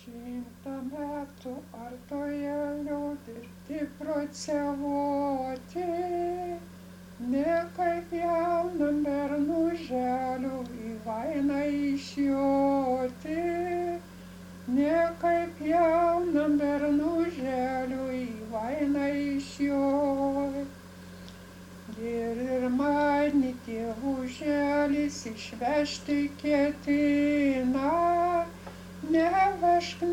Šimtą metų artoje liūdirti procevoti, ne kaip jaunam bernuželiu į vainą išjoti, ne kaip jaunam bernuželiu į vainą išjoti. Ir mani tėvuželis išvežti ketina, nevežk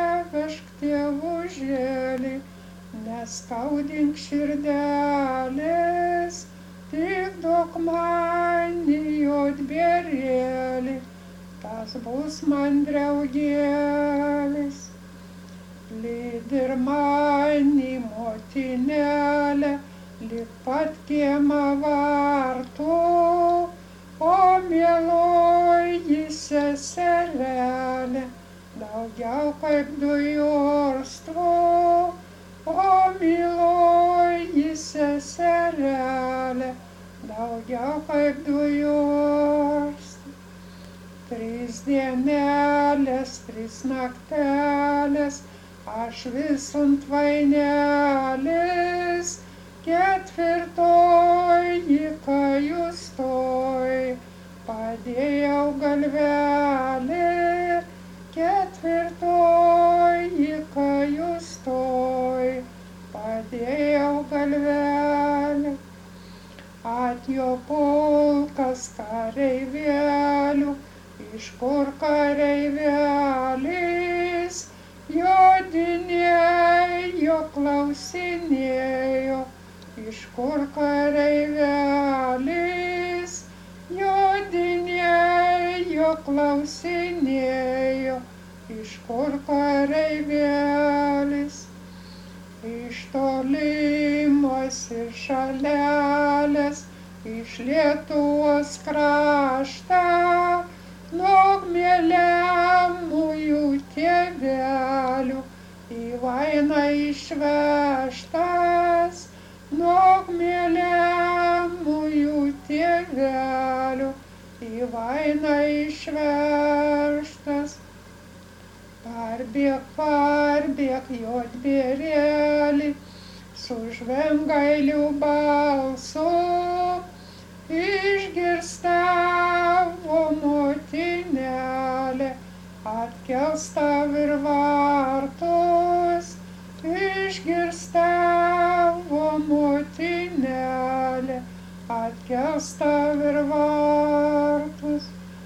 tėvužėlį, neskaudink širdelės, tik duok man juodbėrėlį, tas bus man draugėlis. Lydi ir mani motinėlė, lyg pat kiemo vartų, o mieloji seserelė, daugiau kaip du jorstų, o mieloji seserelė, daugiau kaip du jorstų. 3 dienelės, 3 naktelės, aš vis ant vainelės, 4. kajustoj padėjau galvelį, 4. kajustoj padėjau galvelį. Atjo pulkas kareivėlių, iš kur kareivelis, jodinėjo, klausinėjo, iš kur kareivelis, jodinėjo, klausinėjo, iš kur kareivelis. Iš tolimos ir šalelės, iš Lietuvos kraštą, nuo mylimųjų tėvelių į vainą išvežtas, nuo mylimųjų tėvelių į vainą išvežtas. Parbėk, juodbėrėli, su žvengailių balsu, išgirs tavo motinėlė, atkels tau ir vartus, išgirs tavo motinėlė, atkels tau ir vartus.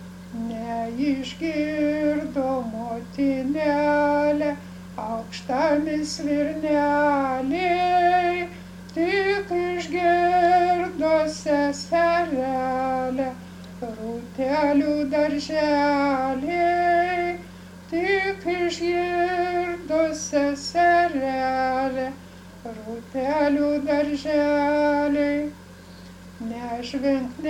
Neišgirdo motinėlė aukštamis virneliai, tik išgirdo seserelė rūtelių darželiai, tik išgirdo seserelė rūtelių darželiai. Nežvink,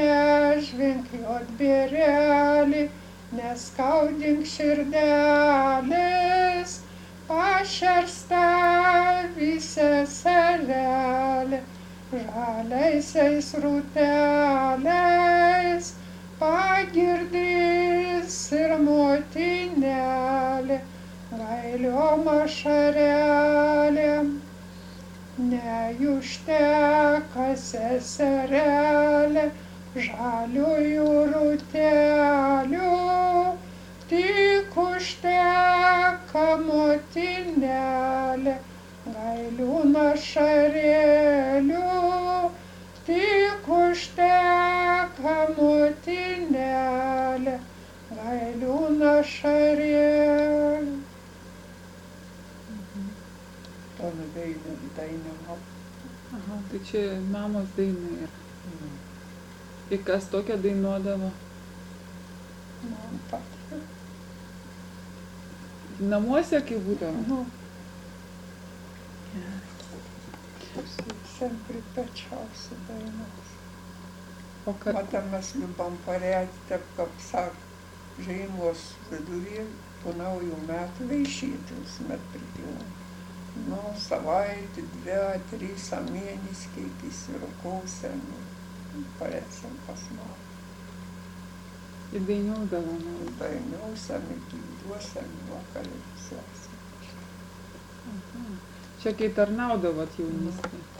juodbėrėli, neskaudink širdelės, pašersta seserelė, žaliaisiais rūteliais, pagirdys ir motinėlė, gailiom ašarelėm. Neužteka seserelė žaliųjų rūtelių, tik užteka motinėlė gailių ašarėlių, tik užteka motinėlė gailių ašarėlių. Tono dainavo. Aha, tai čia mamos daina yra. Ir kas tokią dainuodavo? Man patiko. Namuose kaip būdavo? Sempre pačiausi dainos. O kad... Matam mes liubam parėti, taip kaip sak, žiemos vidury, po naujų metų vaišyti visuomet pripilom. Nu, savaitę, 2, 3 mėnesį, kaip įsirukausiam, parėsim pas mamą. Į Dainių dovanojai. Dainiuose, Gyvuose, vakarėse. Čia kai tarnaudavot jaunystėje.